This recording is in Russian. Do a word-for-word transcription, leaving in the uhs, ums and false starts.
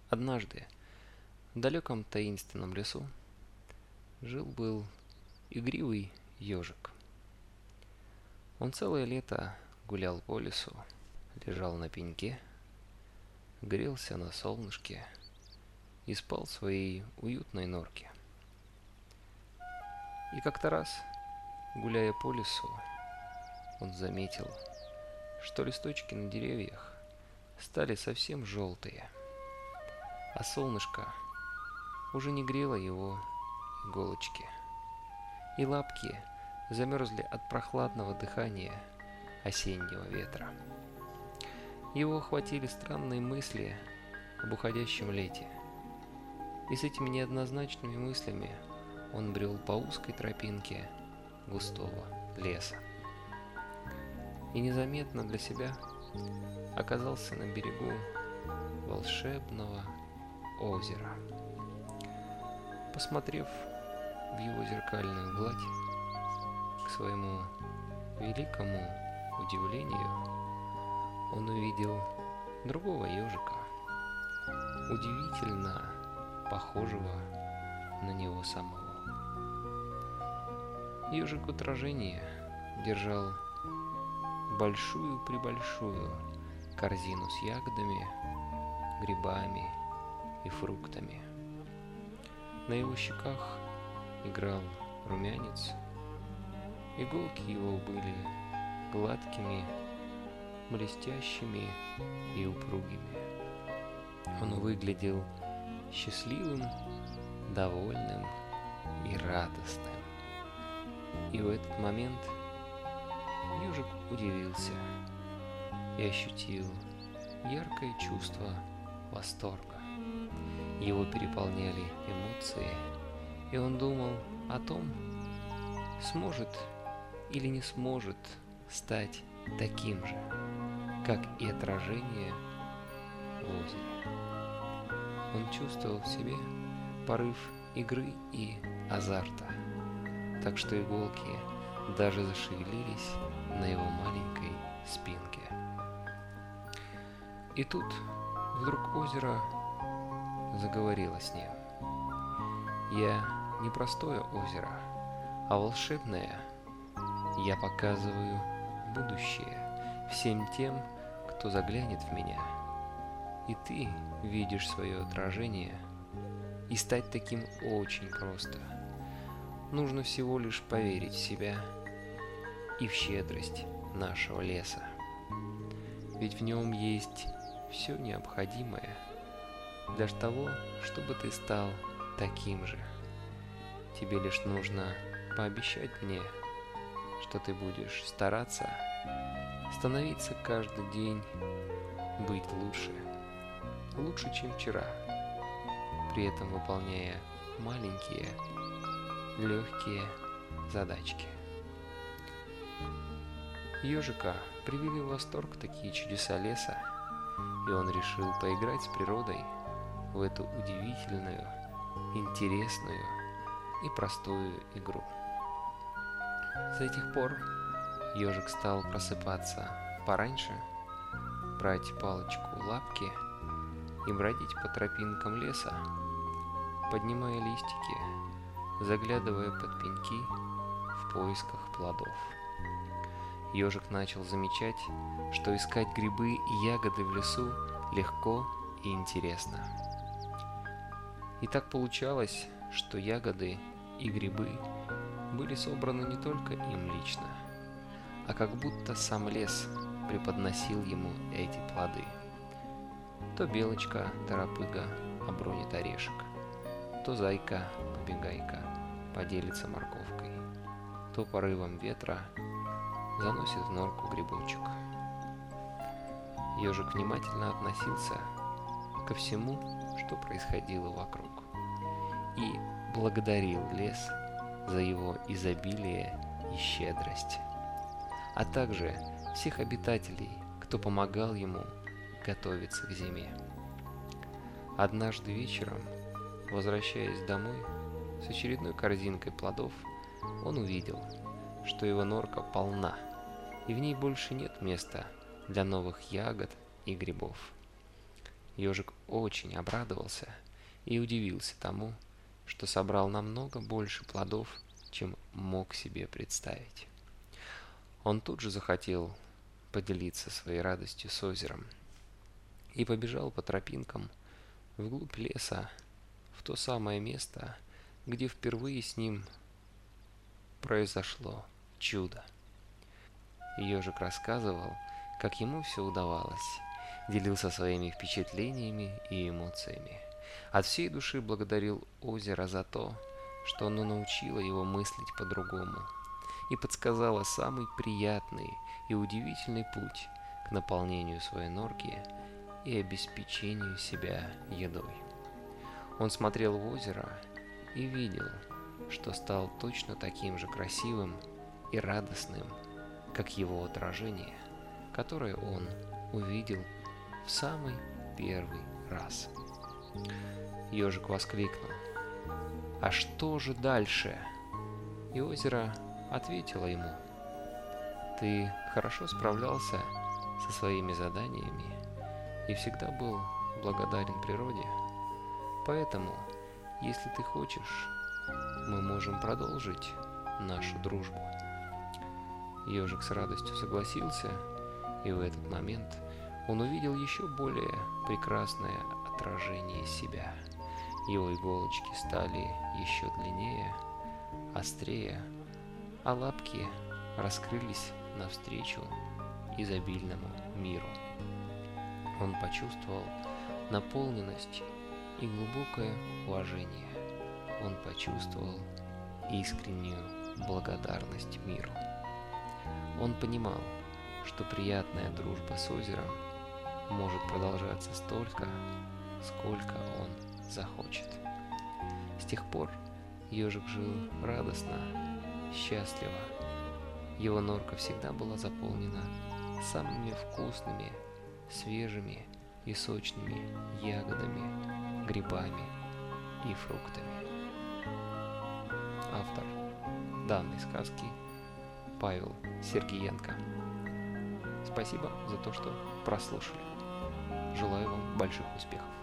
Однажды в далеком таинственном лесу жил-был игривый ежик. Он целое лето гулял по лесу, лежал на пеньке, грелся на солнышке и спал в своей уютной норке. И как-то раз, гуляя по лесу, он заметил, что листочки на деревьях стали совсем желтые, а солнышко уже не грело его иголочки, и лапки замерзли от прохладного дыхания осеннего ветра. Его охватили странные мысли об уходящем лете, и с этими неоднозначными мыслями он брел по узкой тропинке густого леса. И незаметно для себя оказался на берегу волшебного озера. Посмотрев в его зеркальную гладь, к своему великому удивлению, он увидел другого ежика, удивительно похожего на него самого. Ежик в отражении держал большую-пребольшую корзину с ягодами, грибами и фруктами. На его щеках играл румянец, иголки его были гладкими, блестящими и упругими. Он выглядел счастливым, довольным и радостным. И в этот момент ежик удивился и ощутил яркое чувство восторга. Его переполняли эмоции, и он думал о том, сможет или не сможет стать таким же, как и отражение в озере. Он чувствовал в себе порыв игры и азарта, так что иголки даже зашевелились на его маленькой спинке. И тут вдруг озеро заговорило с ним. Я не простое озеро, а волшебное. Я показываю будущее всем тем, кто заглянет в меня. И ты видишь свое отражение, и стать таким очень просто. Нужно всего лишь поверить в себя и в щедрость нашего леса. Ведь в нем есть все необходимое для того, чтобы ты стал таким же. Тебе лишь нужно пообещать мне, что ты будешь стараться становиться каждый день, быть лучше, лучше, чем вчера, при этом выполняя маленькие, легкие задачки. Ежика привели в восторг такие чудеса леса, и он решил поиграть с природой в эту удивительную, интересную и простую игру. С этих пор ежик стал просыпаться пораньше, брать палочку лапки и бродить по тропинкам леса, поднимая листики, заглядывая под пеньки в поисках плодов. Ежик начал замечать, что искать грибы и ягоды в лесу легко и интересно. И так получалось, что ягоды и грибы были собраны не только им лично, а как будто сам лес преподносил ему эти плоды. То белочка-торопыга обронит орешек, то зайка-побегайка поделится морковкой, то порывом ветра заносит в норку грибочек. Ежик внимательно относился ко всему, что происходило вокруг, и благодарил лес за его изобилие и щедрость, а также всех обитателей, кто помогал ему готовиться к зиме. Однажды вечером, возвращаясь домой с очередной корзинкой плодов, он увидел, что его норка полна, и в ней больше нет места для новых ягод и грибов. Ежик очень обрадовался и удивился тому, что собрал намного больше плодов, чем мог себе представить. Он тут же захотел поделиться своей радостью с озером и побежал по тропинкам вглубь леса, в то самое место, где впервые с ним произошло чудо. Ежик рассказывал, как ему все удавалось, делился своими впечатлениями и эмоциями. От всей души благодарил озеро за то, что оно научило его мыслить по-другому и подсказало самый приятный и удивительный путь к наполнению своей норки и обеспечению себя едой. Он смотрел в озеро и видел, что стал точно таким же красивым и радостным, как его отражение, которое он увидел в самый первый раз. Ежик воскликнул: «А что же дальше?» И озеро ответило ему: «Ты хорошо справлялся со своими заданиями и всегда был благодарен природе. Поэтому, если ты хочешь, мы можем продолжить нашу дружбу». Ежик с радостью согласился, и в этот момент он увидел еще более прекрасное отражение себя. Его иголочки стали еще длиннее, острее, а лапки раскрылись навстречу изобильному миру. Он почувствовал наполненность и глубокое уважение. Он почувствовал искреннюю благодарность миру. Он понимал, что приятная дружба с озером может продолжаться столько, сколько он захочет. С тех пор ежик жил радостно, счастливо. Его норка всегда была заполнена самыми вкусными, свежими и сочными ягодами, грибами и фруктами. Автор данной сказки Павел Сергиенко. Спасибо за то, что прослушали. Желаю вам больших успехов.